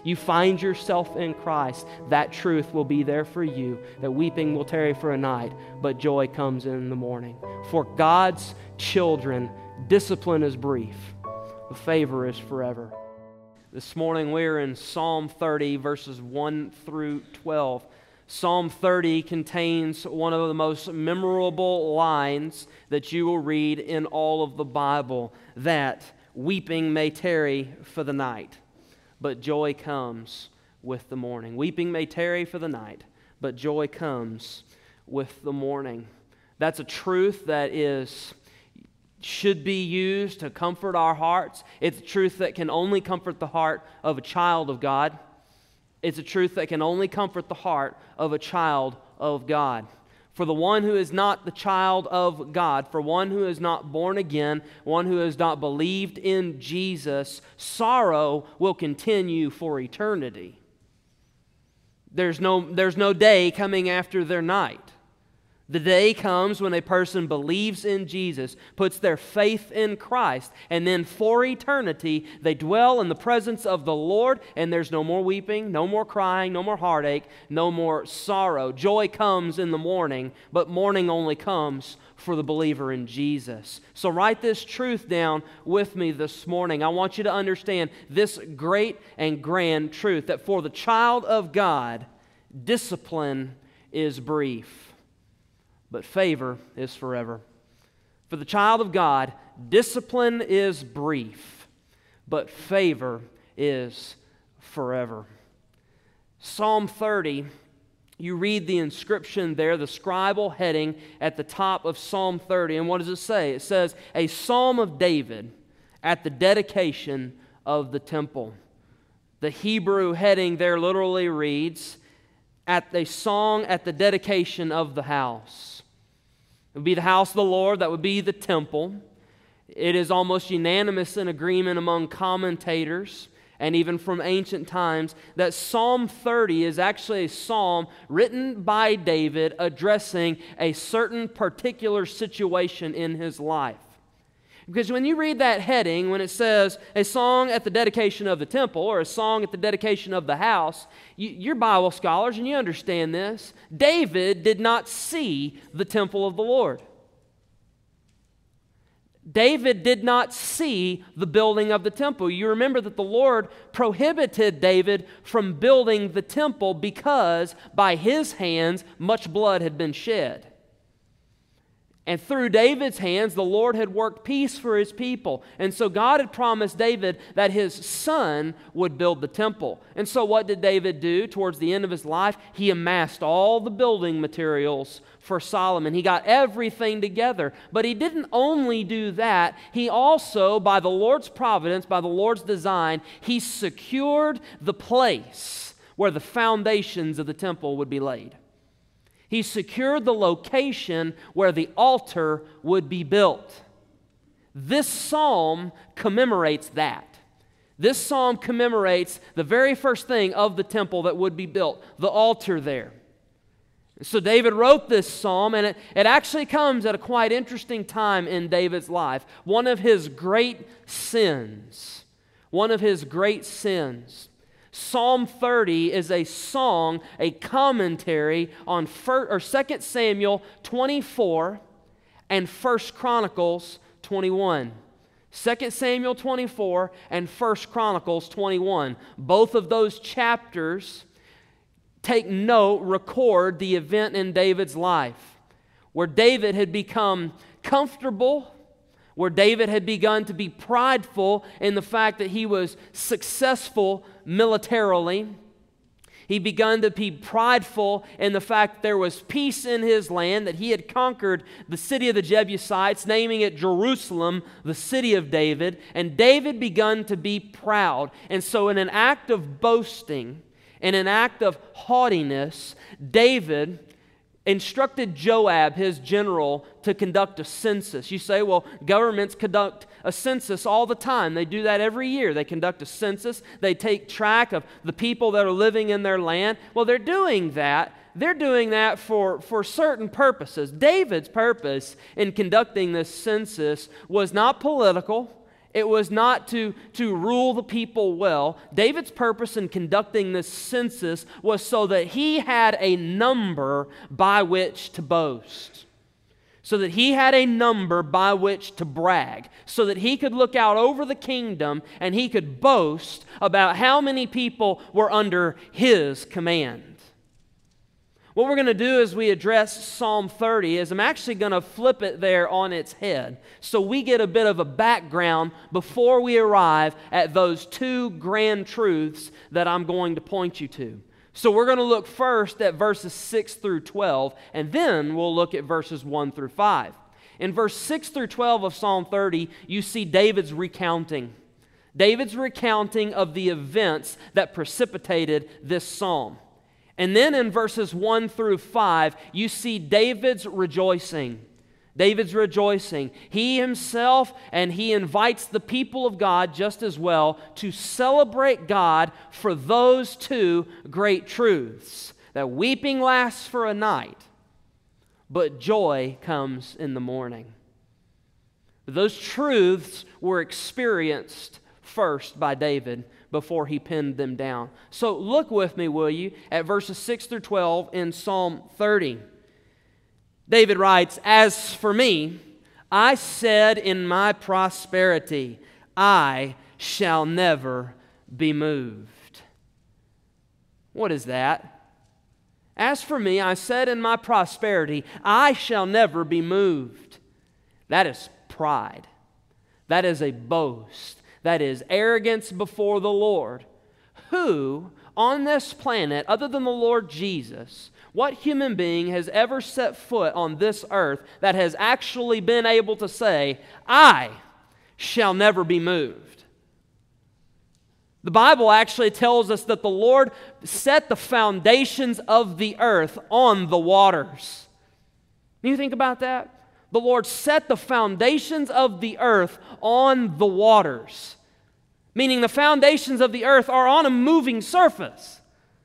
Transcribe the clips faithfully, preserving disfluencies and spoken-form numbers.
you find yourself in Christ, that truth will be there for you, that weeping will tarry for a night, but joy comes in the morning. For God's children, discipline is brief, but favor is forever. This morning we're in Psalm thirty, verses one through twelve. Psalm thirty contains one of the most memorable lines that you will read in all of the Bible, that weeping may tarry for the night, but joy comes with the morning. Weeping may tarry for the night, but joy comes with the morning. That's a truth that is should be used to comfort our hearts. It's a truth that can only comfort the heart of a child of God. It's a truth that can only comfort the heart of a child of God. For the one who is not the child of God, for one who is not born again, one who has not believed in Jesus, sorrow will continue for eternity. There's no, there's no day coming after their night. The day comes when a person believes in Jesus, puts their faith in Christ, and then for eternity they dwell in the presence of the Lord, and there's no more weeping, no more crying, no more heartache, no more sorrow. Joy comes in the morning, but morning only comes for the believer in Jesus. So write this truth down with me this morning. I want you to understand this great and grand truth, that for the child of God, discipline is brief, but favor is forever. For the child of God, discipline is brief, but favor is forever. Psalm thirty, you read the inscription there, the scribal heading at the top of Psalm thirty, and what does it say? It says, a psalm of David at the dedication of the temple. The Hebrew heading there literally reads, at a song at the dedication of the house. It would be the house of the Lord, that would be the temple. It is almost unanimous in agreement among commentators and even from ancient times that Psalm thirty is actually a psalm written by David addressing a certain particular situation in his life. Because when you read that heading, when it says a song at the dedication of the temple or a song at the dedication of the house, you, you're Bible scholars and you understand this. David did not see the temple of the Lord. David did not see the building of the temple. You remember that the Lord prohibited David from building the temple because by his hands much blood had been shed. And through David's hands, the Lord had worked peace for His people. And so God had promised David that his son would build the temple. And so what did David do towards the end of his life? He amassed all the building materials for Solomon. He got everything together. But he didn't only do that. He also, by the Lord's providence, by the Lord's design, he secured the place where the foundations of the temple would be laid. He secured the location where the altar would be built. This psalm commemorates that. This psalm commemorates the very first thing of the temple that would be built, the altar there. So David wrote this psalm, and it, it actually comes at a quite interesting time in David's life. One of his great sins. One of his great sins. Psalm thirty is a song, a commentary on first, or Second Samuel twenty-four and First Chronicles twenty-one. Second Samuel twenty-four and First Chronicles twenty-one. Both of those chapters, take note, record the event in David's life where David had become comfortable, where David had begun to be prideful in the fact that he was successful militarily. He begun to be prideful in the fact that there was peace in his land, that he had conquered the city of the Jebusites, naming it Jerusalem, the city of David. And David begun to be proud. And so in an act of boasting, in an act of haughtiness, David instructed Joab, his general, to conduct a census. You say, well, governments conduct a census all the time. They do that every year. They conduct a census. They take track of the people that are living in their land. Well, they're doing that. They're doing that for, for certain purposes. David's purpose in conducting this census was not political. It was not to, to rule the people well. David's purpose in conducting this census was so that he had a number by which to boast. So that he had a number by which to brag. So that he could look out over the kingdom and he could boast about how many people were under his command. What we're going to do as we address Psalm thirty is I'm actually going to flip it there on its head so we get a bit of a background before we arrive at those two grand truths that I'm going to point you to. So we're going to look first at verses six through twelve, and then we'll look at verses one through five. In verse six through twelve of Psalm thirty, you see David's recounting. David's recounting of the events that precipitated this psalm. And then in verses one through five, you see David's rejoicing. David's rejoicing. He himself, and he invites the people of God just as well to celebrate God for those two great truths. That weeping lasts for a night, but joy comes in the morning. Those truths were experienced first by David before he penned them down. So look with me, will you, at verses six through twelve in Psalm thirty. David writes, "As for me, I said in my prosperity, I shall never be moved." What is that? As for me, I said in my prosperity, I shall never be moved. That is pride. That is a boast. That is arrogance before the Lord. Who on this planet, other than the Lord Jesus, what human being has ever set foot on this earth that has actually been able to say, I shall never be moved? The Bible actually tells us that the Lord set the foundations of the earth on the waters. Do you think about that? The Lord set the foundations of the earth on the waters. Meaning the foundations of the earth are on a moving surface.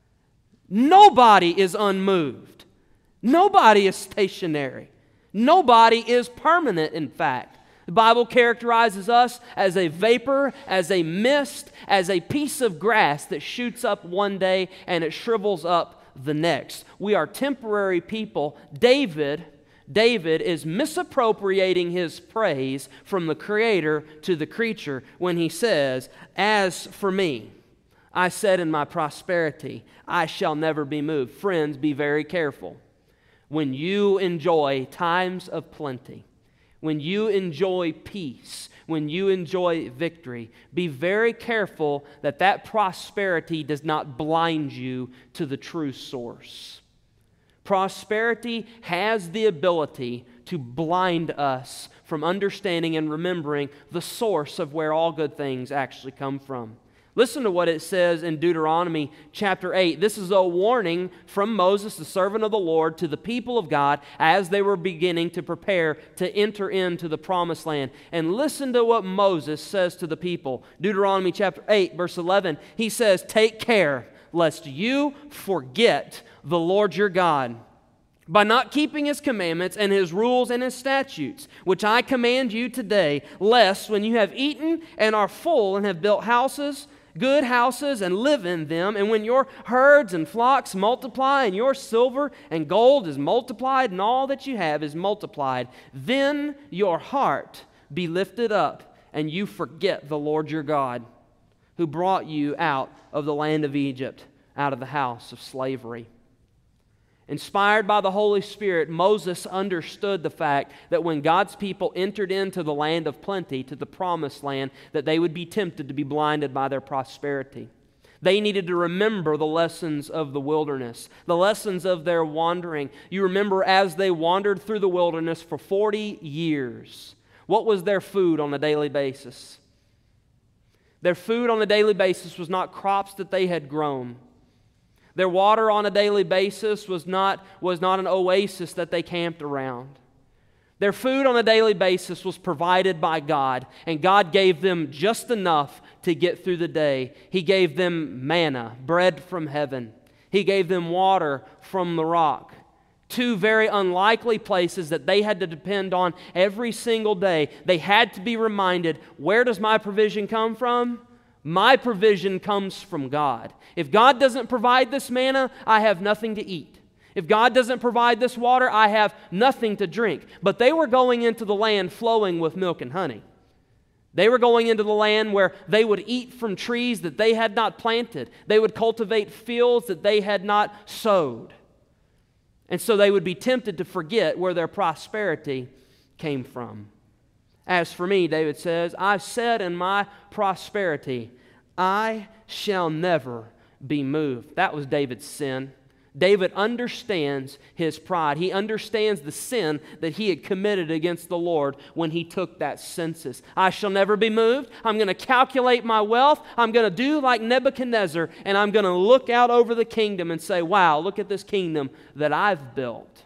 Nobody is unmoved. Nobody is stationary. Nobody is permanent, in fact. The Bible characterizes us as a vapor, as a mist, as a piece of grass that shoots up one day and it shrivels up the next. We are temporary people. David David is misappropriating his praise from the Creator to the creature when he says, "As for me, I said in my prosperity, I shall never be moved." Friends, be very careful. When you enjoy times of plenty, when you enjoy peace, when you enjoy victory, be very careful that that prosperity does not blind you to the true source. Prosperity has the ability to blind us from understanding and remembering the source of where all good things actually come from. Listen to what it says in Deuteronomy chapter eight. This is a warning from Moses, the servant of the Lord, to the people of God as they were beginning to prepare to enter into the promised land. And listen to what Moses says to the people. Deuteronomy chapter eight, verse eleven. He says, "Take care lest you forget the Lord your God, by not keeping His commandments and His rules and His statutes, which I command you today, lest when you have eaten and are full and have built houses, good houses, and live in them, and when your herds and flocks multiply, and your silver and gold is multiplied, and all that you have is multiplied, then your heart be lifted up, and you forget the Lord your God, who brought you out of the land of Egypt, out of the house of slavery." Inspired by the Holy Spirit, Moses understood the fact that when God's people entered into the land of plenty, to the promised land, that they would be tempted to be blinded by their prosperity. They needed to remember the lessons of the wilderness, the lessons of their wandering. You remember as they wandered through the wilderness for forty years, what was their food on a daily basis? Their food on a daily basis was not crops that they had grown. Their water on a daily basis was not, was not an oasis that they camped around. Their food on a daily basis was provided by God, and God gave them just enough to get through the day. He gave them manna, bread from heaven. He gave them water from the rock. Two very unlikely places that they had to depend on every single day. They had to be reminded, where does my provision come from? My provision comes from God. If God doesn't provide this manna, I have nothing to eat. If God doesn't provide this water, I have nothing to drink. But they were going into the land flowing with milk and honey. They were going into the land where they would eat from trees that they had not planted. They would cultivate fields that they had not sowed. And so they would be tempted to forget where their prosperity came from. As for me, David says, I've said in my prosperity, I shall never be moved. That was David's sin. David understands his pride. He understands the sin that he had committed against the Lord when he took that census. I shall never be moved. I'm going to calculate my wealth. I'm going to do like Nebuchadnezzar, and I'm going to look out over the kingdom and say, wow, look at this kingdom that I've built.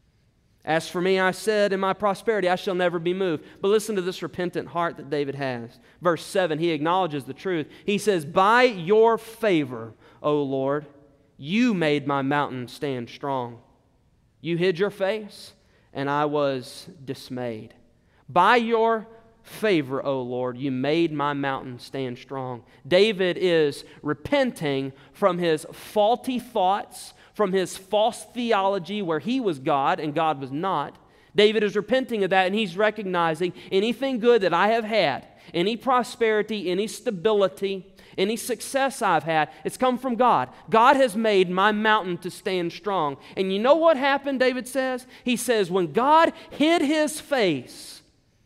As for me, I said, in my prosperity, I shall never be moved. But listen to this repentant heart that David has. Verse seven, he acknowledges the truth. He says, by your favor, O Lord, you made my mountain stand strong. You hid your face, and I was dismayed. By your favor, O Lord, you made my mountain stand strong. David is repenting from his faulty thoughts, from his false theology where he was God and God was not. David is repenting of that, and he's recognizing anything good that I have had, any prosperity, any stability, any success I've had, it's come from God. God has made my mountain to stand strong. And you know what happened, David says? He says, when God hid his face,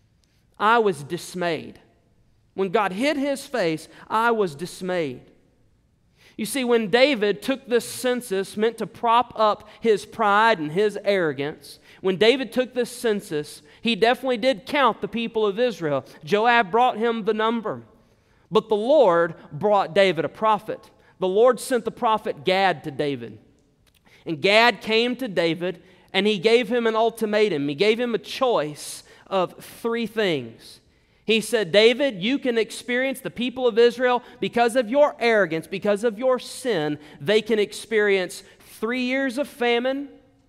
I was dismayed. When God hid his face, I was dismayed. You see, when David took this census meant to prop up his pride and his arrogance, when David took this census, he definitely did count the people of Israel. Joab brought him the number. But the Lord brought David a prophet. The Lord sent the prophet Gad to David. And Gad came to David, and he gave him an ultimatum. He gave him a choice of three things. He said, David, you can experience the people of Israel because of your arrogance, because of your sin. They can experience three years of famine,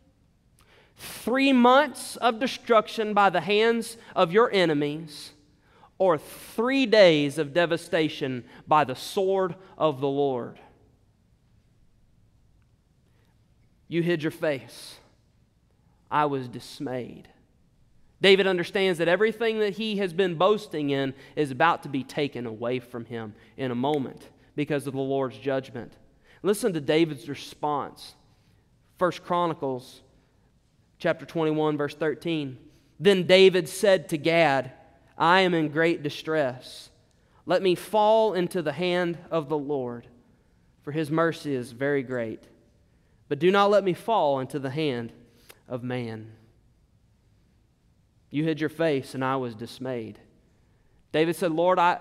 three months of destruction by the hands of your enemies, or three days of devastation by the sword of the Lord. You hid your face. I was dismayed. David understands that everything that he has been boasting in is about to be taken away from him in a moment because of the Lord's judgment. Listen to David's response. First Chronicles chapter twenty-one, verse thirteen. Then David said to Gad, I am in great distress. Let me fall into the hand of the Lord, for his mercy is very great. But do not let me fall into the hand of man. You hid your face, and I was dismayed. David said, Lord, I,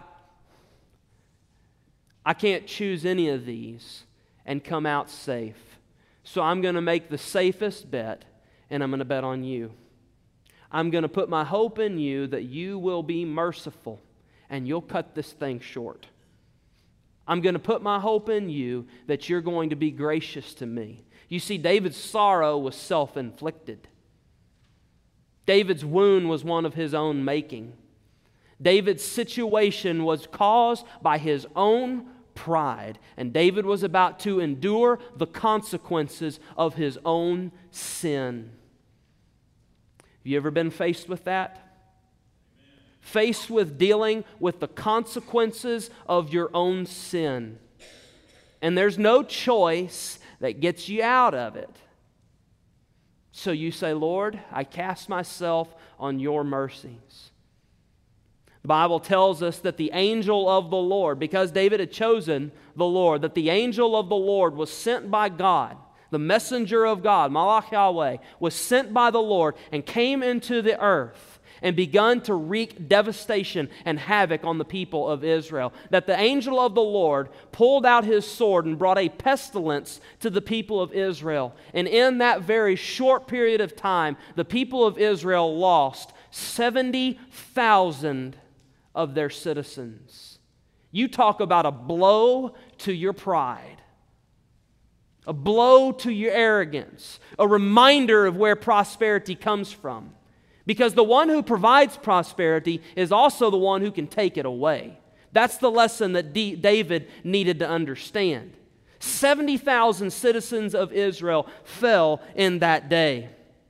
I can't choose any of these and come out safe. So I'm going to make the safest bet, and I'm going to bet on you. I'm going to put my hope in you that you will be merciful and you'll cut this thing short. I'm going to put my hope in you that you're going to be gracious to me. You see, David's sorrow was self-inflicted. David's wound was one of his own making. David's situation was caused by his own pride, and David was about to endure the consequences of his own sin. Have you ever been faced with that? Amen. Faced with dealing with the consequences of your own sin. And there's no choice that gets you out of it. So you say, Lord, I cast myself on your mercies. The Bible tells us that the angel of the Lord, because David had chosen the Lord, that the angel of the Lord was sent by God. The messenger of God, Malach Yahweh, was sent by the Lord and came into the earth and begun to wreak devastation and havoc on the people of Israel. That the angel of the Lord pulled out his sword and brought a pestilence to the people of Israel. And in that very short period of time, the people of Israel lost seventy thousand of their citizens. You talk about a blow to your pride. a blow to your arrogance, a reminder of where prosperity comes from. Because the one who provides prosperity is also the one who can take it away. That's the lesson that D- David needed to understand. seventy thousand citizens of Israel fell in that day.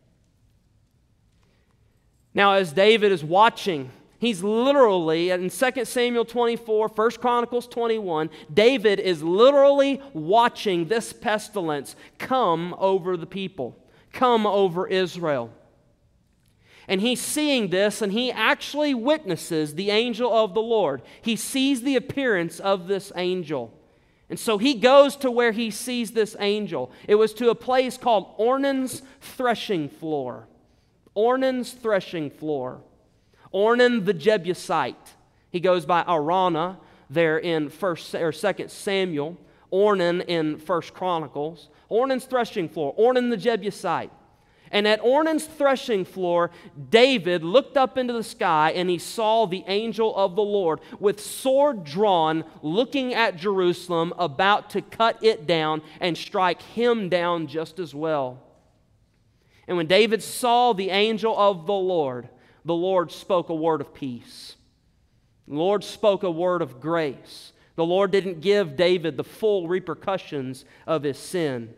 Now, as David is watching, he's literally, in Second Samuel twenty-four, First Chronicles twenty-one, David is literally watching this pestilence come over the people, come over Israel. And he's seeing this, and he actually witnesses the angel of the Lord. He sees the appearance of this angel. And so he goes to where he sees this angel. It was to a place called Ornan's threshing floor. Ornan's threshing floor. Ornan the Jebusite. He goes by Araunah there in First or Second Samuel. Ornan in First Chronicles. Ornan's threshing floor. Ornan the Jebusite. And at Ornan's threshing floor, David looked up into the sky and he saw the angel of the Lord with sword drawn, looking at Jerusalem, about to cut it down and strike him down just as well. And when David saw the angel of the Lord, the Lord spoke a word of peace. The Lord spoke a word of grace. The Lord didn't give David the full repercussions of his sin.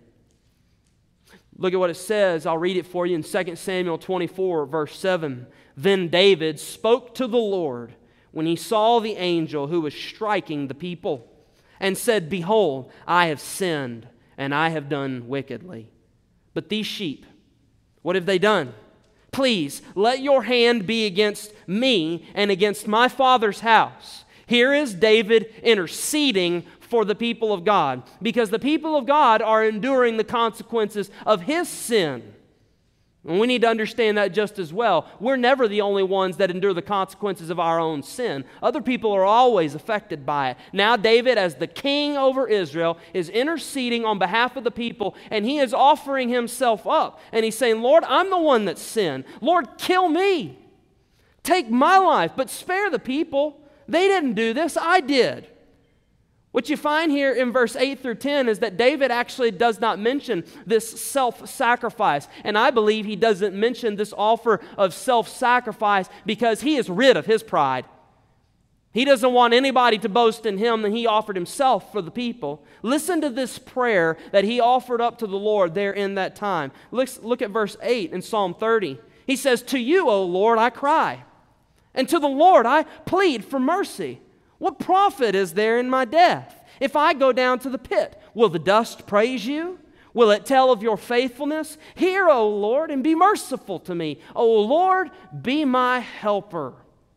Look at what it says. I'll read it for you in Second Samuel twenty-four, verse seven. Then David spoke to the Lord when he saw the angel who was striking the people, and said, Behold, I have sinned, and I have done wickedly. But these sheep, what have they done? Please, let your hand be against me and against my father's house. Here is David interceding for the people of God, because the people of God are enduring the consequences of his sin. And we need to understand that just as well. We're never the only ones that endure the consequences of our own sin. Other people are always affected by it. Now David, as the king over Israel, is interceding on behalf of the people, and he is offering himself up. And he's saying, Lord, I'm the one that's sinned. Lord, kill me. Take my life, but spare the people. They didn't do this, I did. What you find here in verse eight through ten is that David actually does not mention this self-sacrifice. And I believe he doesn't mention this offer of self-sacrifice because he is rid of his pride. He doesn't want anybody to boast in him, and he offered himself for the people. Listen to this prayer that he offered up to the Lord there in that time. Let's look at verse eight in Psalm thirty. He says, To you, O Lord, I cry, and to the Lord I plead for mercy. What profit is there in my death? If I go down to the pit, will the dust praise you? Will it tell of your faithfulness? Hear, O Lord, and be merciful to me. O Lord, be my helper.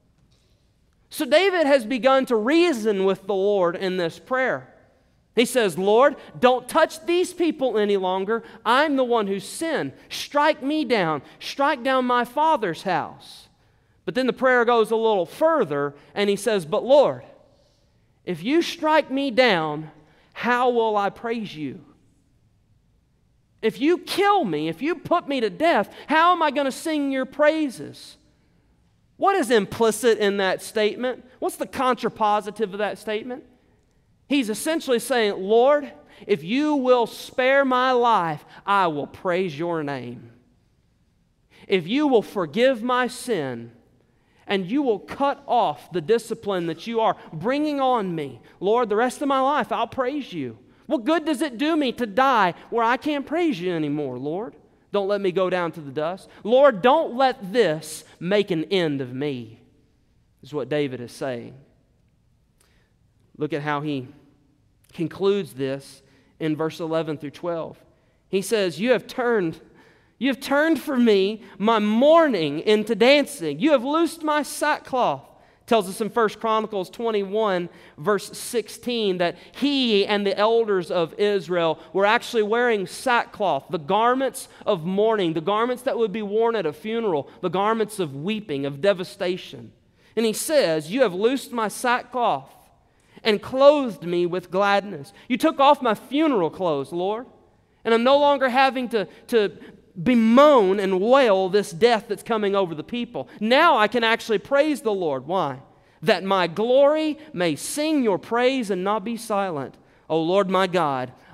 So David has begun to reason with the Lord in this prayer. He says, Lord, don't touch these people any longer. I'm the one who sinned. Strike me down. Strike down my father's house. But then the prayer goes a little further, and he says, But Lord, if you strike me down, how will I praise you? If you kill me, if you put me to death, how am I going to sing your praises? What is implicit in that statement? What's the contrapositive of that statement? He's essentially saying, Lord, if you will spare my life, I will praise your name. If you will forgive my sin, and you will cut off the discipline that you are bringing on me, Lord, the rest of my life I'll praise you. What good does it do me to die where I can't praise you anymore, Lord? Don't let me go down to the dust. Lord, don't let this make an end of me, is what David is saying. Look at how he concludes this in verse eleven through twelve. He says, You have turned You have turned for me my mourning into dancing. You have loosed my sackcloth. It tells us in First Chronicles twenty-one, verse sixteen, that he and the elders of Israel were actually wearing sackcloth, the garments of mourning, the garments that would be worn at a funeral, the garments of weeping, of devastation. And he says, You have loosed my sackcloth and clothed me with gladness. You took off my funeral clothes, Lord, and I'm no longer having to, to bemoan and wail this death that's coming over the people. Now I can actually praise the Lord. Why? That my glory may sing your praise and not be silent. O Lord my God,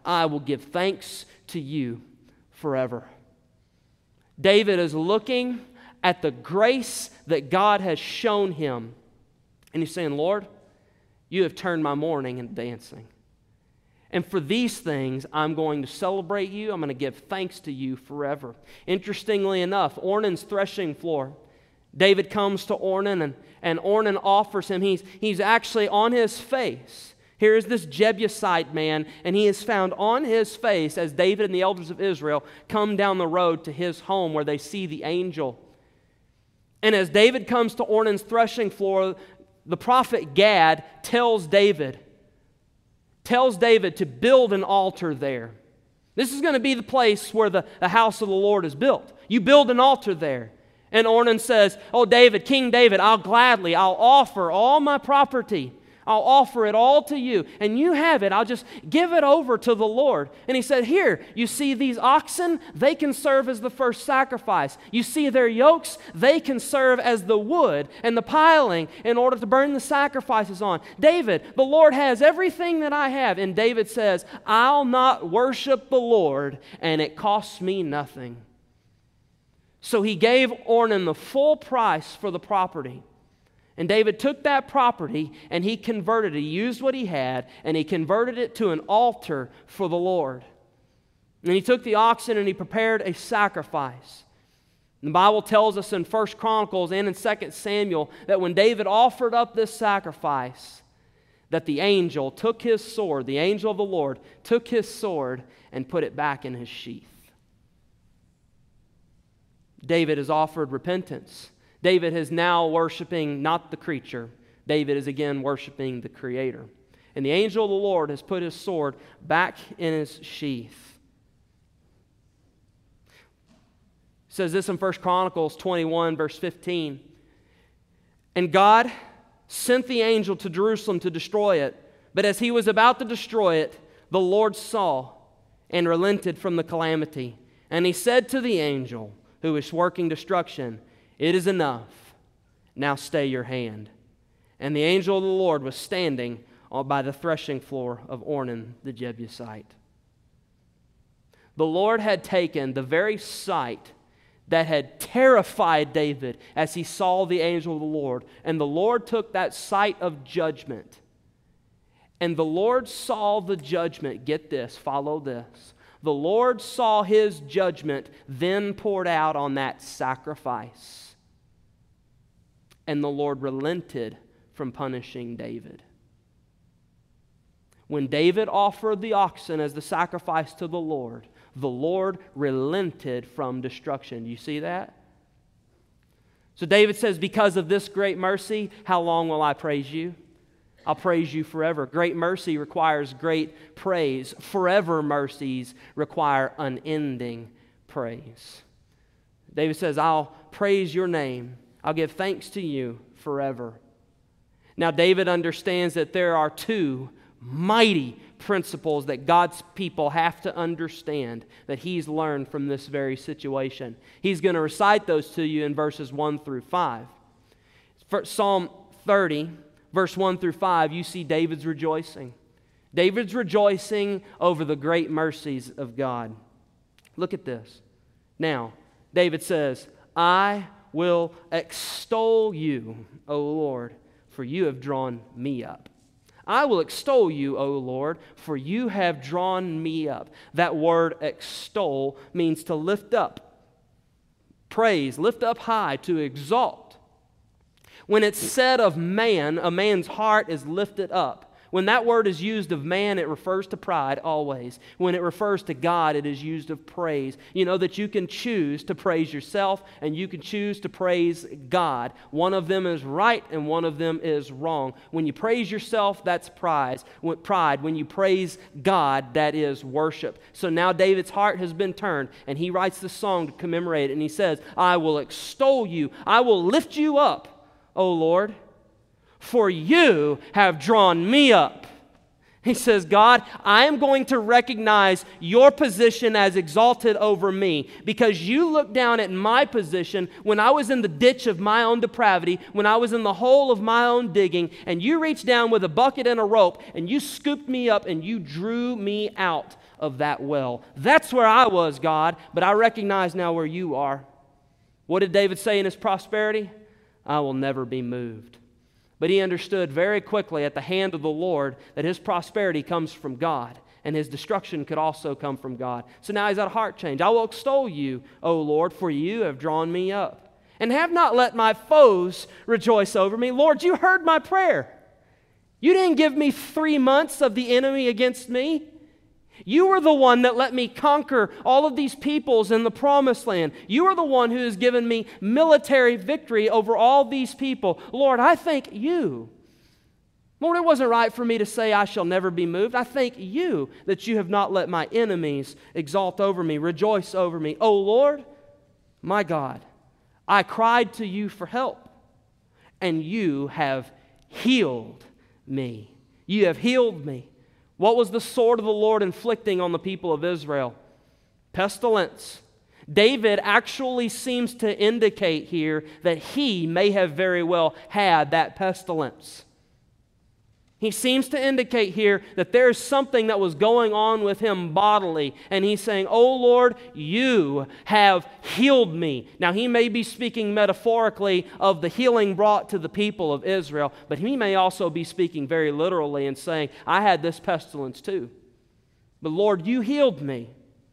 I will give thanks to you forever. David is looking at the grace that God has shown him. And he's saying, Lord, you have turned my mourning into dancing. And for these things, I'm going to celebrate you. I'm going to give thanks to you forever. Interestingly enough, Ornan's threshing floor, David comes to Ornan, and, and Ornan offers him. He's, he's actually on his face. Here is this Jebusite man, and he is found on his face as David and the elders of Israel come down the road to his home where they see the angel. And as David comes to Ornan's threshing floor, the prophet Gad tells David, tells David to build an altar there. This is going to be the place where the, the house of the Lord is built. You build an altar there. And Ornan says, oh, David, King David, I'll gladly, I'll offer all my property. I'll offer it all to you, and you have it. I'll just give it over to the Lord. And he said, here, you see these oxen? They can serve as the first sacrifice. You see their yokes? They can serve as the wood and the piling in order to burn the sacrifices on. David, the Lord has everything that I have. And David says, I'll not worship the Lord, and it costs me nothing. So he gave Ornan the full price for the property. And David took that property and he converted it. He used what he had and he converted it to an altar for the Lord. And he took the oxen and he prepared a sacrifice. And the Bible tells us in First Chronicles and in Second Samuel that when David offered up this sacrifice, that the angel took his sword, the angel of the Lord took his sword and put it back in his sheath. David has offered repentance. David is now worshiping not the creature. David is again worshiping the Creator. And the angel of the Lord has put his sword back in his sheath. It says this in First Chronicles twenty-one, verse fifteen. And God sent the angel to Jerusalem to destroy it. But as he was about to destroy it, the Lord saw and relented from the calamity. And he said to the angel who was working destruction, it is enough. Now stay your hand. And the angel of the Lord was standing by the threshing floor of Ornan the Jebusite. The Lord had taken the very sight that had terrified David as he saw the angel of the Lord, and the Lord took that sight of judgment. And the Lord saw the judgment. Get this, follow this. The Lord saw his judgment then poured out on that sacrifice. And the Lord relented from punishing David. When David offered the oxen as the sacrifice to the Lord, the Lord relented from destruction. Do you see that? So David says, because of this great mercy, how long will I praise you? I'll praise you forever. Great mercy requires great praise. Forever mercies require unending praise. David says, I'll praise your name. I'll give thanks to you forever. Now, David understands that there are two mighty principles that God's people have to understand that he's learned from this very situation. He's going to recite those to you in verses one through five. For Psalm thirty, verse one through five, you see David's rejoicing. David's rejoicing over the great mercies of God. Look at this. Now, David says, I will extol you, O Lord, for you have drawn me up. I will extol you, O Lord, for you have drawn me up. That word extol means to lift up, praise, lift up high, to exalt. When it's said of man, a man's heart is lifted up. When that word is used of man, it refers to pride always. When it refers to God, it is used of praise. You know that you can choose to praise yourself and you can choose to praise God. One of them is right and one of them is wrong. When you praise yourself, that's pride. When, pride. When you praise God, that is worship. So now David's heart has been turned and he writes this song to commemorate it. And he says, I will extol you. I will lift you up, O Lord. For you have drawn me up. He says, God, I am going to recognize your position as exalted over me because you looked down at my position when I was in the ditch of my own depravity, when I was in the hole of my own digging, and you reached down with a bucket and a rope, and you scooped me up, and you drew me out of that well. That's where I was, God, but I recognize now where you are. What did David say in his prosperity? I will never be moved. But he understood very quickly at the hand of the Lord that his prosperity comes from God, and his destruction could also come from God. So now he's at a heart change. I will extol you, O Lord, for you have drawn me up, and have not let my foes rejoice over me. Lord, you heard my prayer. You didn't give me three months of the enemy against me. You are the one that let me conquer all of these peoples in the promised land. You are the one who has given me military victory over all these people. Lord, I thank you. Lord, it wasn't right for me to say I shall never be moved. I thank you that you have not let my enemies exalt over me, rejoice over me. Oh Lord, my God, I cried to you for help, and you have healed me. You have healed me. What was the sword of the Lord inflicting on the people of Israel? Pestilence. David actually seems to indicate here that he may have very well had that pestilence. He seems to indicate here that there is something that was going on with him bodily, and he's saying, "Oh Lord, you have healed me." Now he may be speaking metaphorically of the healing brought to the people of Israel, but he may also be speaking very literally and saying, "I had this pestilence too. But Lord, you healed me.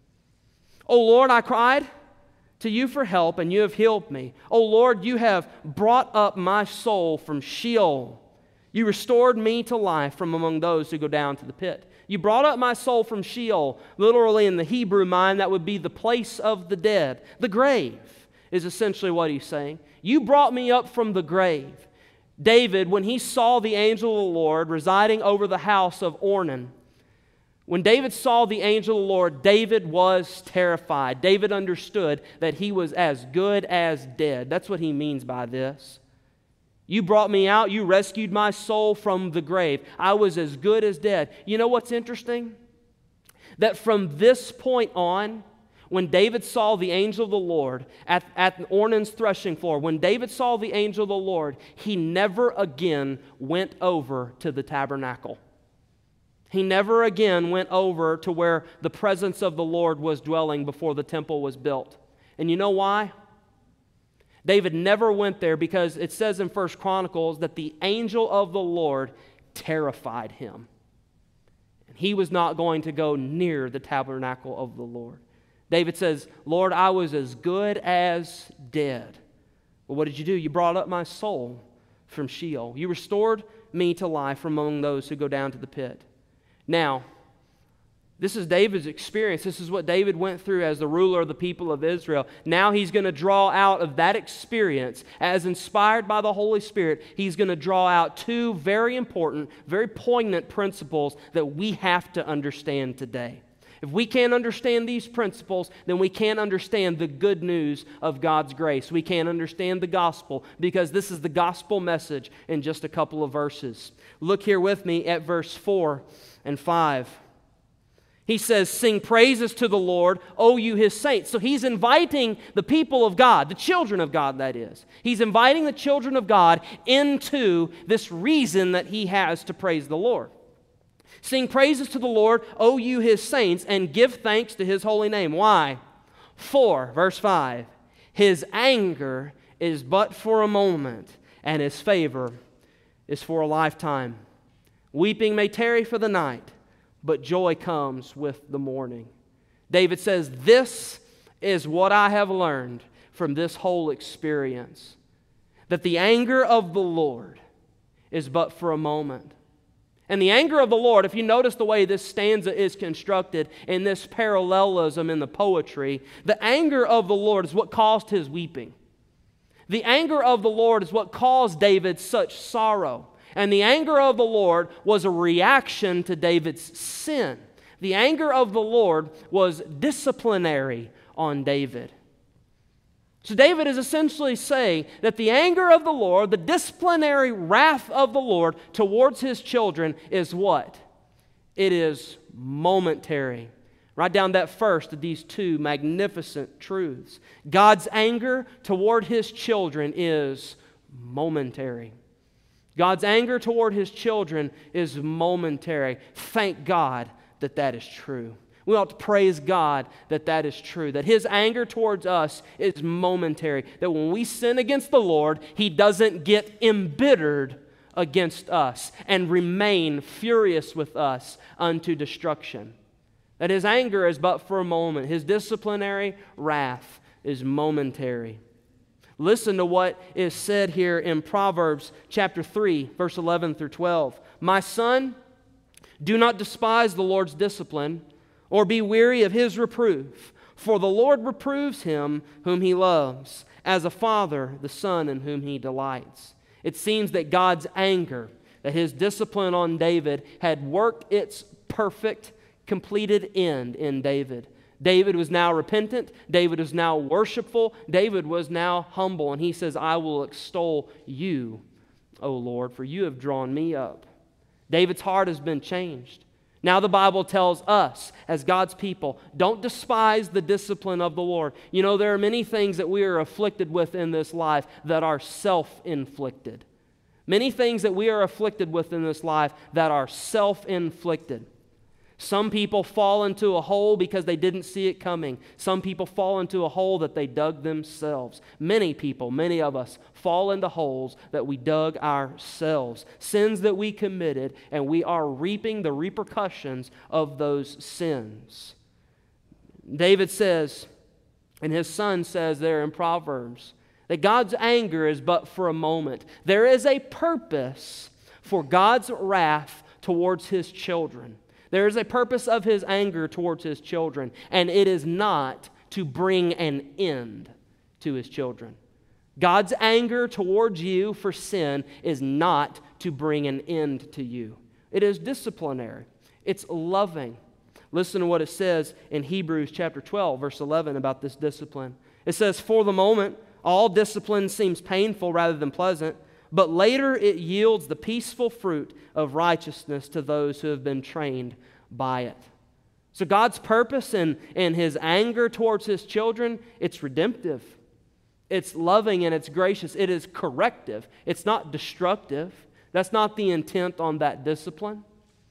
Oh Lord, I cried to you for help, and you have healed me. Oh Lord, you have brought up my soul from Sheol. You restored me to life from among those who go down to the pit. You brought up my soul from Sheol." Literally in the Hebrew mind, that would be the place of the dead. The grave is essentially what he's saying. You brought me up from the grave. David, when he saw the angel of the Lord residing over the house of Ornan, when David saw the angel of the Lord, David was terrified. David understood that he was as good as dead. That's what he means by this. You brought me out. You rescued my soul from the grave. I was as good as dead. You know what's interesting? That from this point on, when David saw the angel of the Lord at, at Ornan's threshing floor, when David saw the angel of the Lord, he never again went over to the tabernacle. He never again went over to where the presence of the Lord was dwelling before the temple was built. And you know why? David never went there because it says in First Chronicles that the angel of the Lord terrified him. And he was not going to go near the tabernacle of the Lord. David says, "Lord, I was as good as dead." Well, what did you do? You brought up my soul from Sheol. You restored me to life from among those who go down to the pit. Now, this is David's experience. This is what David went through as the ruler of the people of Israel. Now he's going to draw out of that experience, as inspired by the Holy Spirit, he's going to draw out two very important, very poignant principles that we have to understand today. If we can't understand these principles, then we can't understand the good news of God's grace. We can't understand the gospel, because this is the gospel message in just a couple of verses. Look here with me at verse four and five. He says, "Sing praises to the Lord, O you his saints." So he's inviting the people of God, the children of God, that is. He's inviting the children of God into this reason that he has to praise the Lord. "Sing praises to the Lord, O you his saints, and give thanks to his holy name." Why? For, verse five, "His anger is but for a moment, and his favor is for a lifetime. Weeping may tarry for the night, but joy comes with the morning." David says, this is what I have learned from this whole experience. That the anger of the Lord is but for a moment. And the anger of the Lord, if you notice the way this stanza is constructed in this parallelism in the poetry, the anger of the Lord is what caused his weeping. The anger of the Lord is what caused David such sorrow. And the anger of the Lord was a reaction to David's sin. The anger of the Lord was disciplinary on David. So David is essentially saying that the anger of the Lord, the disciplinary wrath of the Lord towards his children is what? It is momentary. Write down that first of these two magnificent truths. God's anger toward His children is momentary. God's anger toward His children is momentary. Thank God that that is true. We ought to praise God that that is true, that His anger towards us is momentary, that when we sin against the Lord, He doesn't get embittered against us and remain furious with us unto destruction. That His anger is but for a moment. His disciplinary wrath is momentary. Listen to what is said here in Proverbs chapter three, verse eleven through twelve. My son, do not despise the Lord's discipline, or be weary of His reproof. For the Lord reproves him whom He loves, as a father the son in whom He delights. It seems that God's anger, that His discipline on David had worked its perfect, completed end in David. David was now repentant. David was now worshipful. David was now humble. And he says, I will extol you, O Lord, for you have drawn me up. David's heart has been changed. Now the Bible tells us, as God's people, don't despise the discipline of the Lord. You know, there are many things that we are afflicted with in this life that are self-inflicted. Many things that we are afflicted with in this life that are self-inflicted. Some people fall into a hole because they didn't see it coming. Some people fall into a hole that they dug themselves. Many people, many of us, fall into holes that we dug ourselves. Sins that we committed, and we are reaping the repercussions of those sins. David says, and his son says there in Proverbs, that God's anger is but for a moment. There is a purpose for God's wrath towards His children. There is a purpose of His anger towards His children, and it is not to bring an end to His children. God's anger towards you for sin is not to bring an end to you. It is disciplinary. It's loving. Listen to what it says in Hebrews chapter twelve, verse eleven about this discipline. It says, for the moment, all discipline seems painful rather than pleasant, but later it yields the peaceful fruit of righteousness to those who have been trained by it. So God's purpose in, in His anger towards His children, it's redemptive. It's loving and it's gracious. It is corrective. It's not destructive. That's not the intent on that discipline.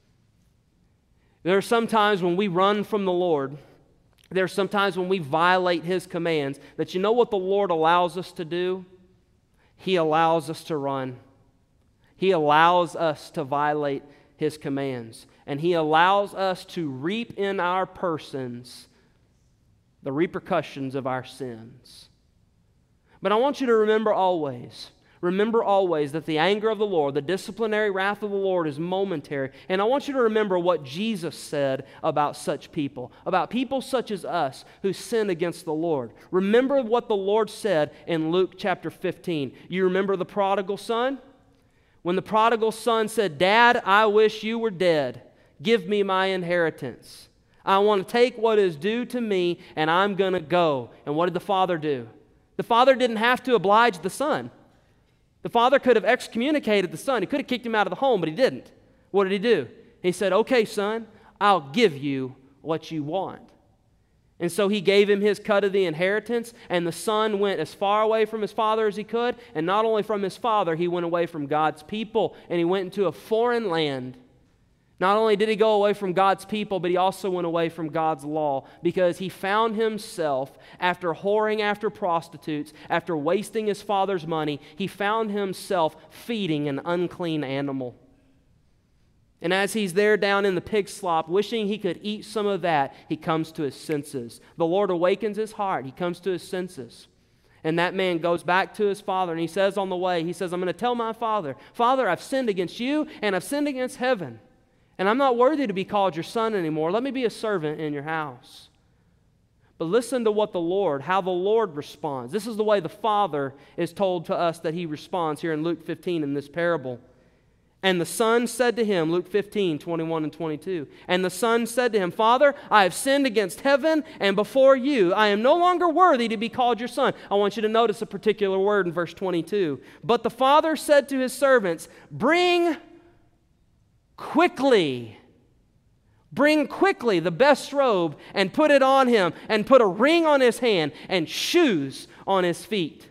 There are some times when we run from the Lord. There are some times when we violate His commands that you know what the Lord allows us to do? He allows us to run. He allows us to violate His commands. And He allows us to reap in our persons the repercussions of our sins. But I want you to remember always, remember always that the anger of the Lord, the disciplinary wrath of the Lord is momentary. And I want you to remember what Jesus said about such people, about people such as us who sin against the Lord. Remember what the Lord said in Luke chapter fifteen. You remember the prodigal son? When the prodigal son said, Dad, I wish you were dead. Give me my inheritance. I want to take what is due to me and I'm going to go. And what did the father do? The father didn't have to oblige the son. The father could have excommunicated the son. He could have kicked him out of the home, but he didn't. What did he do? He said, okay, son, I'll give you what you want. And so he gave him his cut of the inheritance, and the son went as far away from his father as he could, and not only from his father, he went away from God's people, and he went into a foreign land. Not only did he go away from God's people, but he also went away from God's law because he found himself, after whoring after prostitutes, after wasting his father's money, he found himself feeding an unclean animal. And as he's there down in the pig slop, wishing he could eat some of that, he comes to his senses. The Lord awakens his heart. He comes to his senses. And that man goes back to his father, and he says on the way, he says, I'm going to tell my father, Father, I've sinned against you, and I've sinned against heaven. And I'm not worthy to be called your son anymore. Let me be a servant in your house. But listen to what the Lord, how the Lord responds. This is the way the Father is told to us that He responds here in Luke fifteen in this parable. And the son said to him, Luke fifteen, twenty-one and twenty-two, and the son said to him, Father, I have sinned against heaven and before you. I am no longer worthy to be called your son. I want you to notice a particular word in verse twenty-two. But the father said to his servants, bring quickly Bring quickly the best robe and put it on him, and put a ring on his hand and shoes on his feet.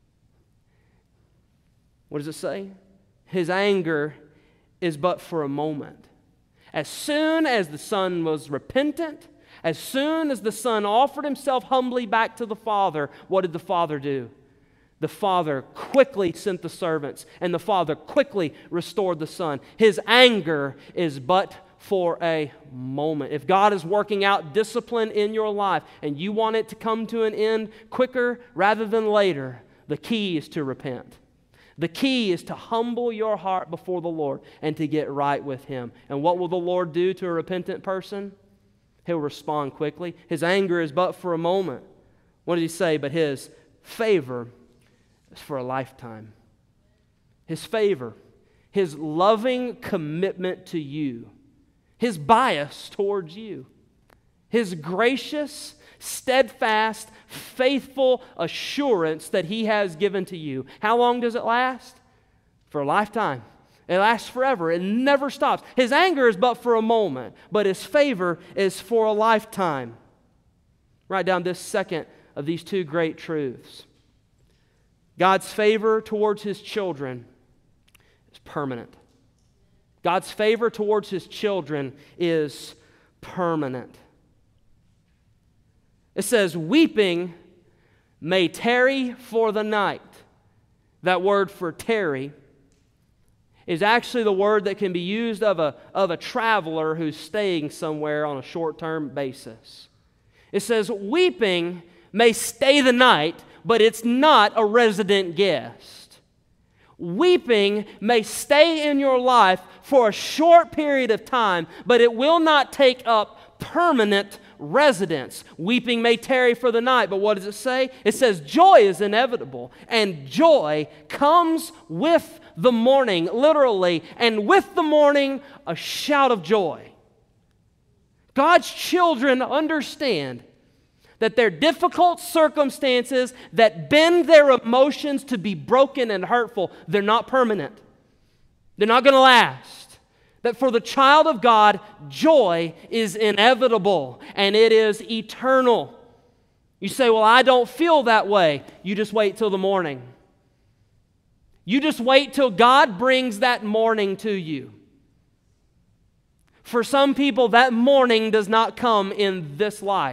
What does it say? His anger is but for a moment. As soon as the son was repentant, as soon as the son offered himself humbly back to the father, what did the father do? The father quickly sent the servants, and the father quickly restored the son. His anger is but for a moment. If God is working out discipline in your life and you want it to come to an end quicker rather than later, the key is to repent. The key is to humble your heart before the Lord and to get right with Him. And what will the Lord do to a repentant person? He'll respond quickly. His anger is but for a moment. What did He say? But His favor is for a lifetime. His favor, His loving commitment to you, His bias towards you, His gracious, steadfast, faithful assurance that He has given to you. How long does it last? For a lifetime. It lasts forever. It never stops. His anger is but for a moment, but His favor is for a lifetime. Write down this second of these two great truths. God's favor towards His children is permanent. God's favor towards His children is permanent. It says, weeping may tarry for the night. That word for tarry is actually the word that can be used of a, of a traveler who's staying somewhere on a short-term basis. It says, weeping may stay the night, but it's not a resident guest. Weeping may stay in your life for a short period of time, but it will not take up permanent residence. Weeping may tarry for the night, but what does it say? It says joy is inevitable, and joy comes with the morning, literally, and with the morning, a shout of joy. God's children understand that their difficult circumstances that bend their emotions to be broken and hurtful, they're not permanent. They're not going to last. That for the child of God, joy is inevitable and it is eternal. You say, well, I don't feel that way. You just wait till the morning. You just wait till God brings that morning to you. For some people, that morning does not come in this life.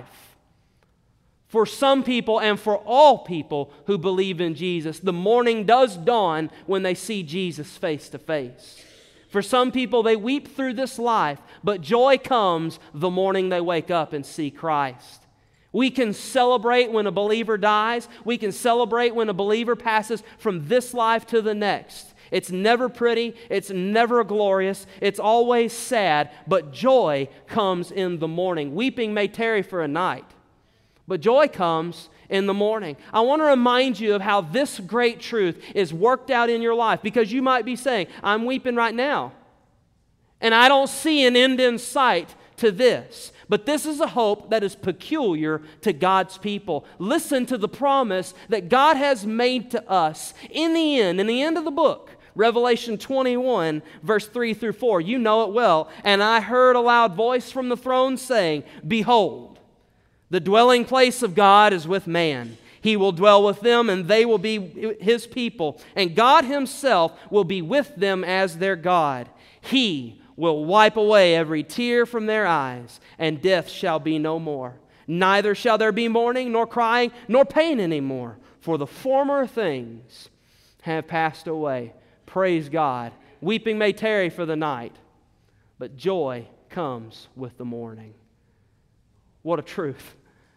For some people and for all people who believe in Jesus, the morning does dawn when they see Jesus face to face. For some people, they weep through this life, but joy comes the morning they wake up and see Christ. We can celebrate when a believer dies. We can celebrate when a believer passes from this life to the next. It's never pretty. It's never glorious. It's always sad, but joy comes in the morning. Weeping may tarry for a night, but joy comes in the morning. I want to remind you of how this great truth is worked out in your life, because you might be saying, I'm weeping right now, and I don't see an end in sight to this. But this is a hope that is peculiar to God's people. Listen to the promise that God has made to us in the end, in the end of the book. Revelation twenty-one, verse three through four. You know it well. And I heard a loud voice from the throne saying, behold, the dwelling place of God is with man. He will dwell with them, and they will be His people. And God Himself will be with them as their God. He will wipe away every tear from their eyes, and death shall be no more. Neither shall there be mourning, nor crying, nor pain anymore, for the former things have passed away. Praise God. Weeping may tarry for the night, but joy comes with the morning. What a truth.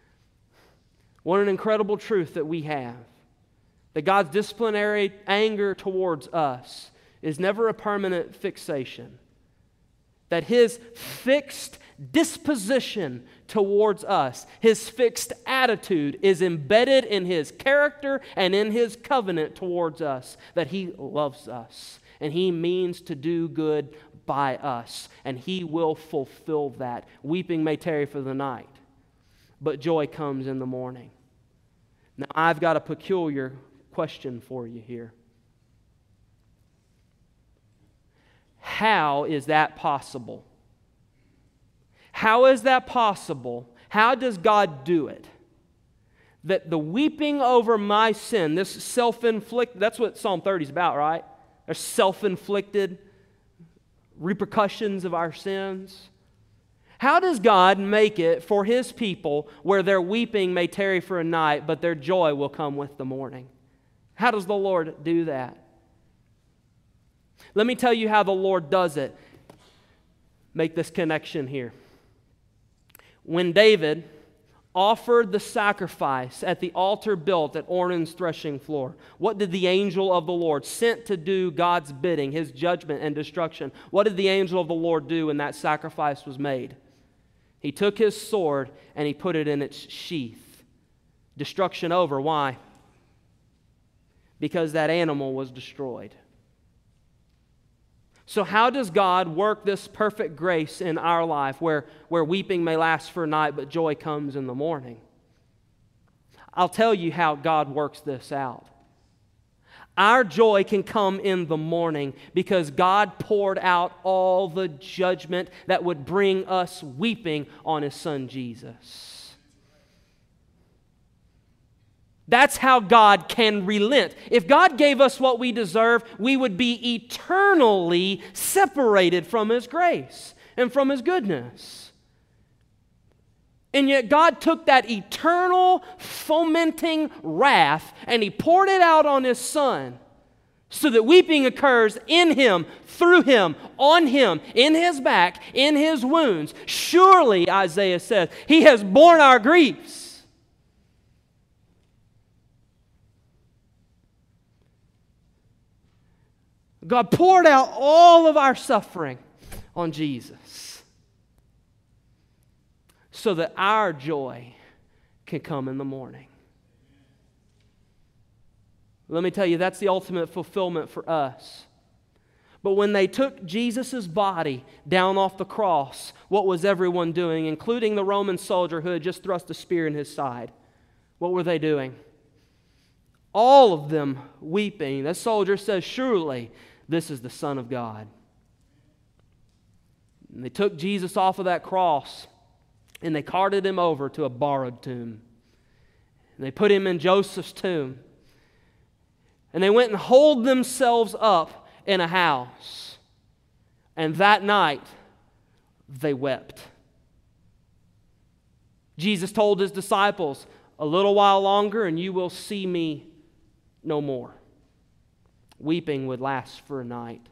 What an incredible truth that we have. That God's disciplinary anger towards us is never a permanent fixation. That His fixed disposition towards us, His fixed attitude is embedded in His character and in His covenant towards us. That He loves us and He means to do good by us, and He will fulfill that. Weeping may tarry for the night, but joy comes in the morning. Now, I've got a peculiar question for you here. How is that possible? How is that possible? How does God do it? That the weeping over my sin, this self-inflicted, that's what Psalm thirty is about, right? There's self-inflicted repercussions of our sins. How does God make it for His people where their weeping may tarry for a night, but their joy will come with the morning? How does the Lord do that? Let me tell you how the Lord does it. Make this connection here. When David offered the sacrifice at the altar built at Ornan's threshing floor, what did the angel of the Lord, sent to do God's bidding, His judgment and destruction, what did the angel of the Lord do when that sacrifice was made? He took his sword and he put it in its sheath. Destruction over. Why? Because that animal was destroyed. So how does God work this perfect grace in our life where, where weeping may last for a night but joy comes in the morning? I'll tell you how God works this out. Our joy can come in the morning because God poured out all the judgment that would bring us weeping on His Son Jesus. That's how God can relent. If God gave us what we deserve, we would be eternally separated from His grace and from His goodness. And yet God took that eternal, fomenting wrath and He poured it out on His Son so that weeping occurs in Him, through Him, on Him, in His back, in His wounds. Surely, Isaiah says, He has borne our griefs. God poured out all of our suffering on Jesus so that our joy can come in the morning. Let me tell you, that's the ultimate fulfillment for us. But when they took Jesus' body down off the cross, what was everyone doing, including the Roman soldier who had just thrust a spear in his side? What were they doing? All of them weeping. The soldier says, surely this is the Son of God. And they took Jesus off of that cross and they carted Him over to a borrowed tomb. And they put Him in Joseph's tomb. And they went and holed themselves up in a house. And that night, they wept. Jesus told His disciples, a little while longer and you will see me no more. Weeping would last for a night.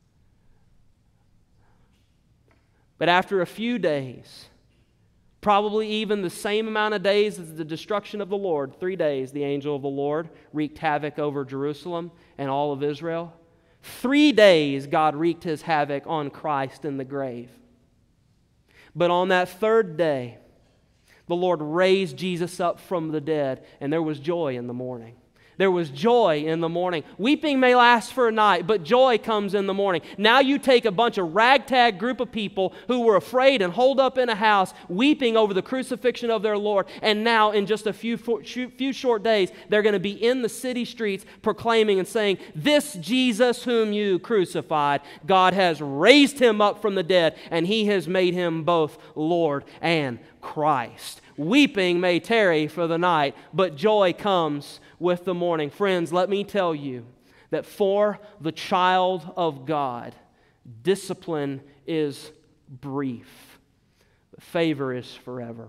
But after a few days, probably even the same amount of days as the destruction of the Lord, three days the angel of the Lord wreaked havoc over Jerusalem and all of Israel. Three days God wreaked His havoc on Christ in the grave. But on that third day, the Lord raised Jesus up from the dead, and there was joy in the morning. There was joy in the morning. Weeping may last for a night, but joy comes in the morning. Now you take a bunch of ragtag group of people who were afraid and holed up in a house, weeping over the crucifixion of their Lord, and now in just a few, few short days, they're going to be in the city streets proclaiming and saying, this Jesus whom you crucified, God has raised Him up from the dead, and He has made Him both Lord and Christ. Weeping may tarry for the night, but joy comes with the morning. Friends, let me tell you that for the child of God, discipline is brief, but favor is forever.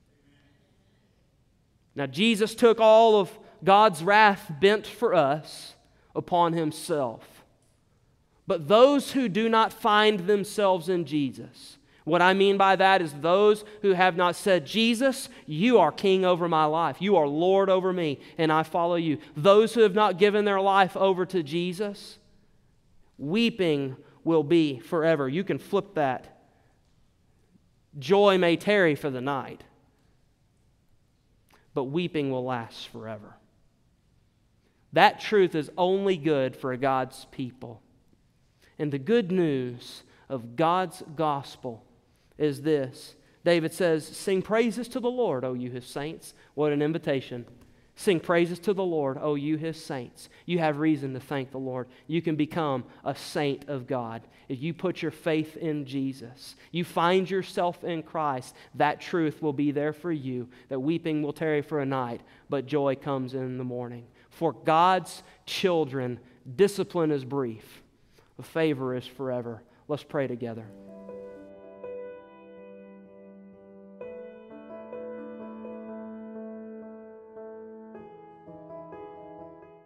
Now, Jesus took all of God's wrath bent for us upon Himself. But those who do not find themselves in Jesus, what I mean by that is those who have not said, Jesus, you are king over my life. You are Lord over me, and I follow you. Those who have not given their life over to Jesus, weeping will be forever. You can flip that. Joy may tarry for the night, but weeping will last forever. That truth is only good for God's people. And the good news of God's gospel is this. David says, sing praises to the Lord, O you His saints. What an invitation. Sing praises to the Lord, O you His saints. You have reason to thank the Lord. You can become a saint of God if you put your faith in Jesus. You find yourself in Christ. That truth will be there for you, that weeping will tarry for a night, but joy comes in the morning. For God's children, discipline is brief, but favor is forever. Let's pray together.